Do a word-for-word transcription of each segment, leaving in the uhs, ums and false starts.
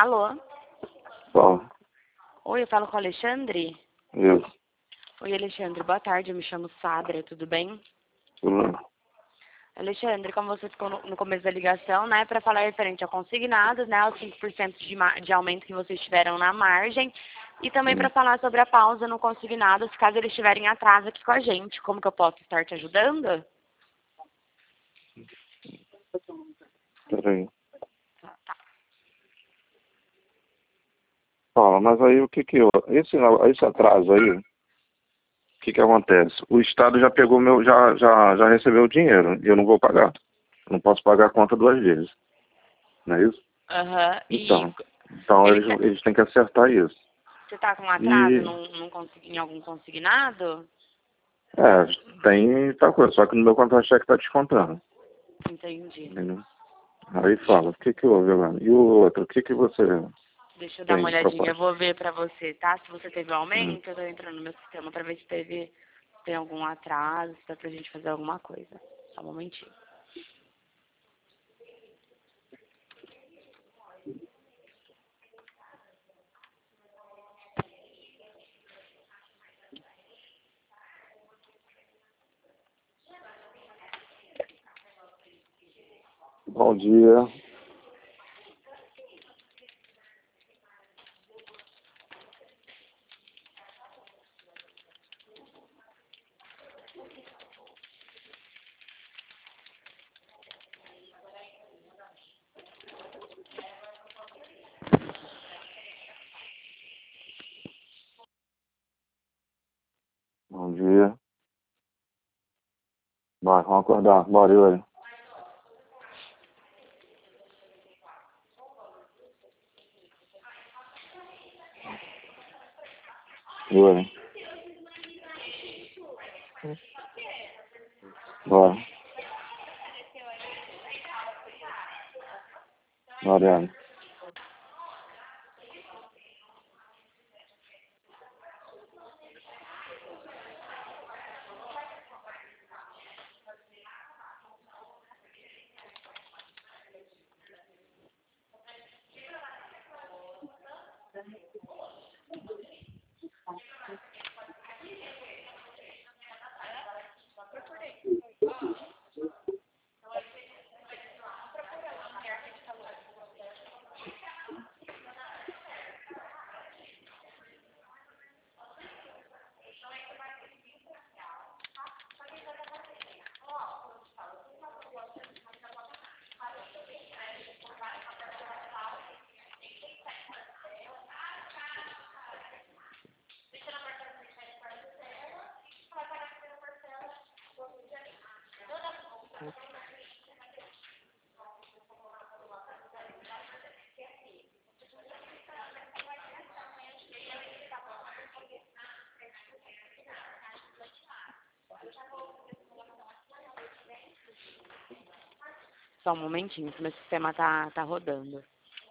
Alô? Bom, Oi, eu falo com o Alexandre? isso. Oi, Alexandre, boa tarde, eu me chamo Sadra, tudo bem? Tudo. Alexandre, como você ficou no, no começo da ligação, né, para falar referente a consignados, né, os cinco por cento de, ma- de aumento que vocês tiveram na margem, e também para Hum. falar sobre a pausa no consignados, caso eles estiverem em atraso aqui com a gente. Como que eu posso estar te ajudando? Peraí. Tá, tá. Fala, mas aí o que que eu... Esse, esse atraso aí, o que que acontece? O Estado já pegou meu... Já, já, já recebeu o dinheiro e eu não vou pagar. Eu não posso pagar a conta duas vezes. Não é isso? Aham, e Então, então ele, eles, tá- eles têm que acertar isso. você tá com atraso E, num, num consi- em algum consignado? é, tem tal coisa, só que no meu contra-cheque tá descontando. Entendi. Entendeu? Aí fala, o que que houve agora? E o outro, o que que você Deixa eu dar uma tem olhadinha, eu proposta? vou ver pra você, tá? Se você teve um Hum. aumento, eu tô entrando no meu sistema pra ver se teve, se tem algum atraso, se dá pra gente fazer alguma coisa. Só um momentinho. Bom dia. Bom dia. Vai, vamos acordar. Bora, Yuri. Yuri. Bora. Mariana. Só um momentinho, que meu sistema tá, tá rodando.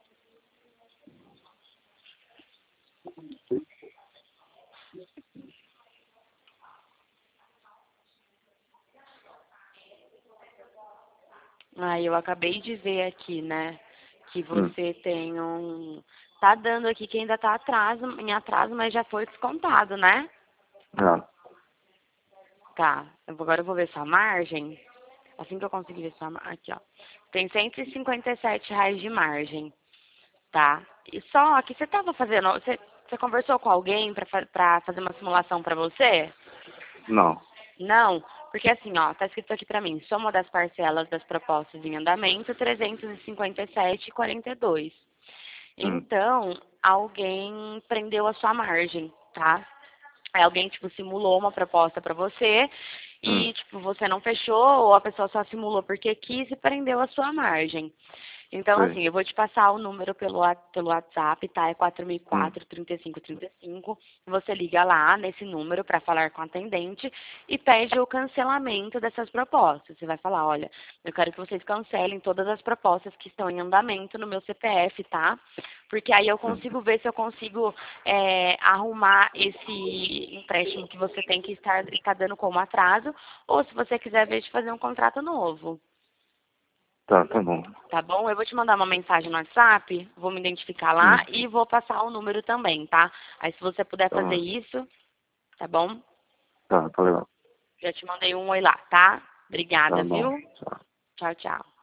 Ah, eu acabei de ver aqui, né, que Hum. você tem um... Tá dando aqui que ainda tá atraso, em atraso, mas já foi descontado, né? É. Tá, eu vou- agora eu vou ver sua margem. Assim que eu conseguir ver sua margem. Aqui, ó. Tem cento e cinquenta e sete reais de margem, tá? E só que você tava fazendo... Você, você conversou com alguém pra, fa- pra fazer uma simulação pra você? Não. Não, porque assim, ó, tá escrito aqui pra mim, soma das parcelas das propostas em andamento, trezentos e cinquenta e sete reais e quarenta e dois centavos. Hum. Então, alguém prendeu a sua margem, tá? Aí alguém, tipo, simulou uma proposta pra você Hum. e, tipo, você não fechou ou a pessoa só simulou porque quis e prendeu a sua margem. Então, Sei. assim, eu vou te passar o número pelo, wa- pelo WhatsApp, tá? É quatro mil e Hum. quatro, trinta e cinco, trinta e cinco. Você liga lá nesse número para falar com a atendente e pede o cancelamento dessas propostas. Você vai falar, olha, eu quero que vocês cancelem todas as propostas que estão em andamento no meu C P F, tá? Porque aí eu Hum. consigo ver se eu consigo é, arrumar esse empréstimo que você tem que estar, está dando como atraso, ou se você quiser ver de fazer um contrato novo. Tá, tá bom. Tá bom? Eu vou te mandar uma mensagem no WhatsApp, vou me identificar lá Hum. e vou passar o número também, tá? Aí se você puder Tá fazer bom. isso, tá bom? Tá, tá legal. Já te mandei um oi lá, tá? Tá Obrigada, bom. viu? Tchau. Tchau, tchau.